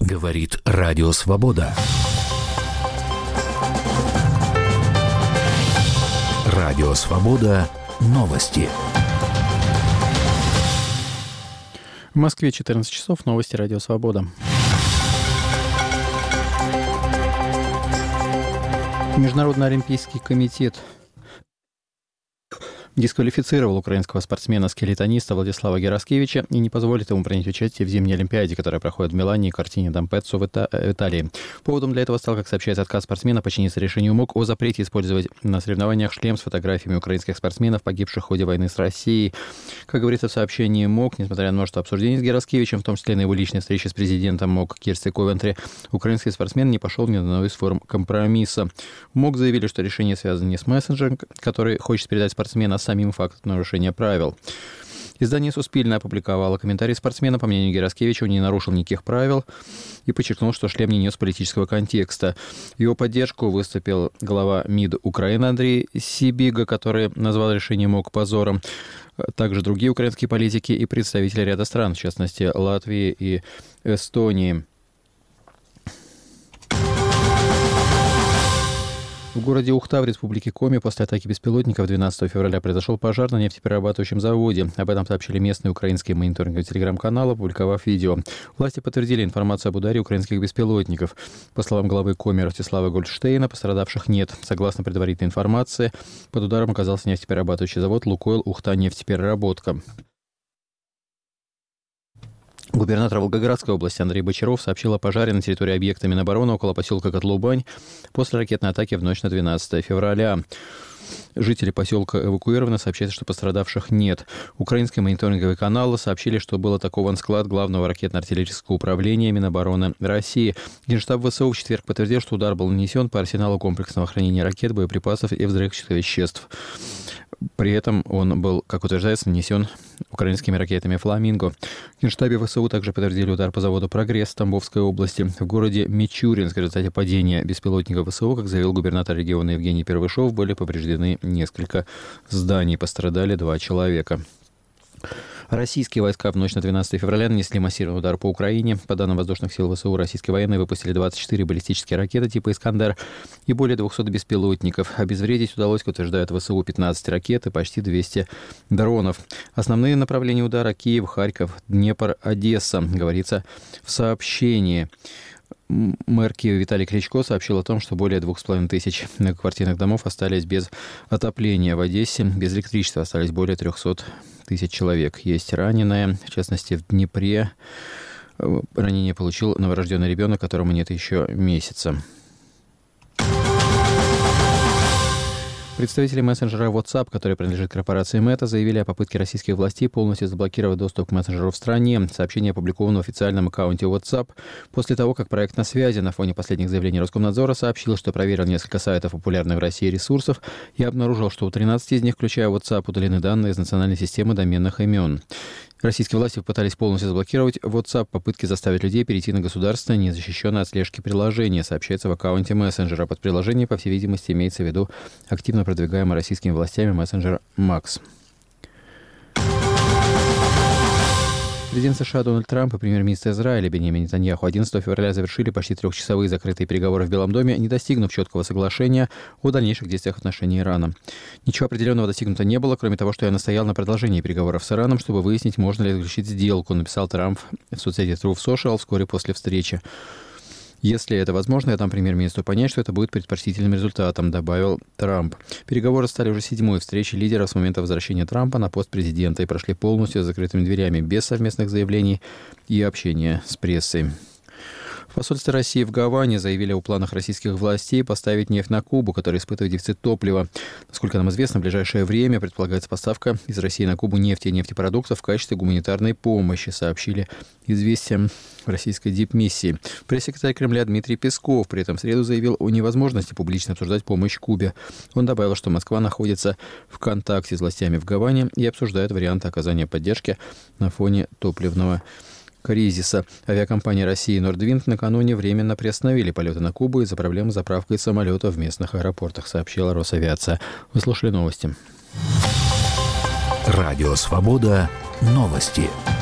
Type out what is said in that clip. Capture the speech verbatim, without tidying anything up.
Говорит Радио Свобода. Радио Свобода. Новости. В Москве четырнадцать часов. Новости Радио Свобода. Международный олимпийский комитет дисквалифицировал украинского спортсмена-скелетониста Владислава Гераскевича и не позволит ему принять участие в зимней Олимпиаде, которая проходит в Милане и Кортине д'Ампеццо в Италии. Поводом для этого стал, как сообщается, отказ спортсмена подчиниться решению МОК о запрете использовать на соревнованиях шлем с фотографиями украинских спортсменов, погибших в ходе войны с Россией. Как говорится в сообщении МОК, несмотря на множество обсуждений с Гераскевичем, в том числе на его личной встрече с президентом МОК Кирсти Ковентри, украинский спортсмен не пошел ни на одну из форм компромисса. В МОК заявили, что решение связано не с мессенджером, который хочет передать спортсмена, а с самим фактом нарушения правил. Издание «Суспильное» опубликовало комментарий спортсмена. По мнению Гераскевича, он не нарушил никаких правил и подчеркнул, что шлем не нес политического контекста. В его поддержку выступил глава МИД Украины Андрей Сибига, который назвал решение МОК позором. Также другие украинские политики и представители ряда стран, в частности Латвии и Эстонии. В городе Ухта в республике Коми после атаки беспилотников двенадцатого февраля произошел пожар на нефтеперерабатывающем заводе. Об этом сообщили местные украинские мониторинговые телеграм-каналы, опубликовав видео. Власти подтвердили информацию об ударе украинских беспилотников. По словам главы Коми Ростислава Гольдштейна, пострадавших нет. Согласно предварительной информации, под ударом оказался нефтеперерабатывающий завод «Лукойл Ухта нефтепереработка». Губернатор Волгоградской области Андрей Бочаров сообщил о пожаре на территории объекта Минобороны около поселка Котлубань после ракетной атаки в ночь на двенадцатое февраля. Жители поселка эвакуированы, сообщается, что пострадавших нет. Украинские мониторинговые каналы сообщили, что был атакован склад главного ракетно-артиллерийского управления Минобороны России. Генштаб ВСУ в четверг подтвердил, что удар был нанесен по арсеналу комплексного хранения ракет, боеприпасов и взрывчатых веществ. При этом он был, как утверждается, нанесен украинскими ракетами «Фламинго». В Генштабе ВСУ также подтвердили удар по заводу «Прогресс» в Тамбовской области. В городе Мичуринск в результате падения беспилотников ВСУ, как заявил губернатор региона Евгений Первышов, были повреждены несколько зданий. Пострадали два человека. Российские войска в ночь на двенадцатое февраля нанесли массированный удар по Украине. По данным воздушных сил ВСУ, российские военные выпустили двадцать четыре баллистические ракеты типа «Искандер» и более двухсот беспилотников. Обезвредить удалось, как утверждают ВСУ, пятнадцать ракет и почти двести дронов. Основные направления удара — Киев, Харьков, Днепр, Одесса, говорится в сообщении. Мэр Киева Виталий Кличко сообщил о том, что более двух с половиной тысяч многоквартирных домов остались без отопления. В Одессе без электричества остались более трехсот тысяч человек. Есть раненые, в частности, в Днепре. Ранение получил новорожденный ребенок, которому нет еще месяца. Представители мессенджера WhatsApp, который принадлежит корпорации Meta, заявили о попытке российских властей полностью заблокировать доступ к мессенджеру в стране. Сообщение опубликовано в официальном аккаунте WhatsApp после того, как проект «На связи» на фоне последних заявлений Роскомнадзора сообщил, что проверил несколько сайтов популярных в России ресурсов и обнаружил, что у тринадцати из них, включая WhatsApp, удалены данные из национальной системы доменных имен. Российские власти пытались полностью заблокировать WhatsApp, попытки заставить людей перейти на государственное, незащищенное от слежки приложение, сообщается в аккаунте мессенджера. Под приложением, по всей видимости, имеется в виду активно продвигаемый российскими властями мессенджер Макс. Президент США Дональд Трамп и премьер-министр Израиля Биньямин Нетаньяху одиннадцатого февраля завершили почти трехчасовые закрытые переговоры в Белом доме, не достигнув четкого соглашения о дальнейших действиях в отношении Ирана. Ничего определенного достигнуто не было, кроме того, что я настоял на продолжении переговоров с Ираном, чтобы выяснить, можно ли заключить сделку, написал Трамп в соцсети Truth Social вскоре после встречи. Если это возможно, я дам премьер-министру понять, что это будет предпочтительным результатом, добавил Трамп. Переговоры стали уже седьмой встречей лидеров с момента возвращения Трампа на пост президента и прошли полностью с закрытыми дверями, без совместных заявлений и общения с прессой. В посольстве России в Гаване заявили о планах российских властей поставить нефть на Кубу, которая испытывает дефицит топлива. Насколько нам известно, в ближайшее время предполагается поставка из России на Кубу нефти и нефтепродуктов в качестве гуманитарной помощи, сообщили «Известия» российской дипмиссии. Пресс-секретарь Кремля Дмитрий Песков при этом в среду заявил о невозможности публично обсуждать помощь Кубе. Он добавил, что Москва находится в контакте с властями в Гаване и обсуждает варианты оказания поддержки на фоне топливного кризиса. Авиакомпания России «Нордвинд» накануне временно приостановили полеты на Кубу из-за проблем с заправкой самолета в местных аэропортах, сообщила Росавиация. Вы слушали новости. Радио «Свобода». Новости.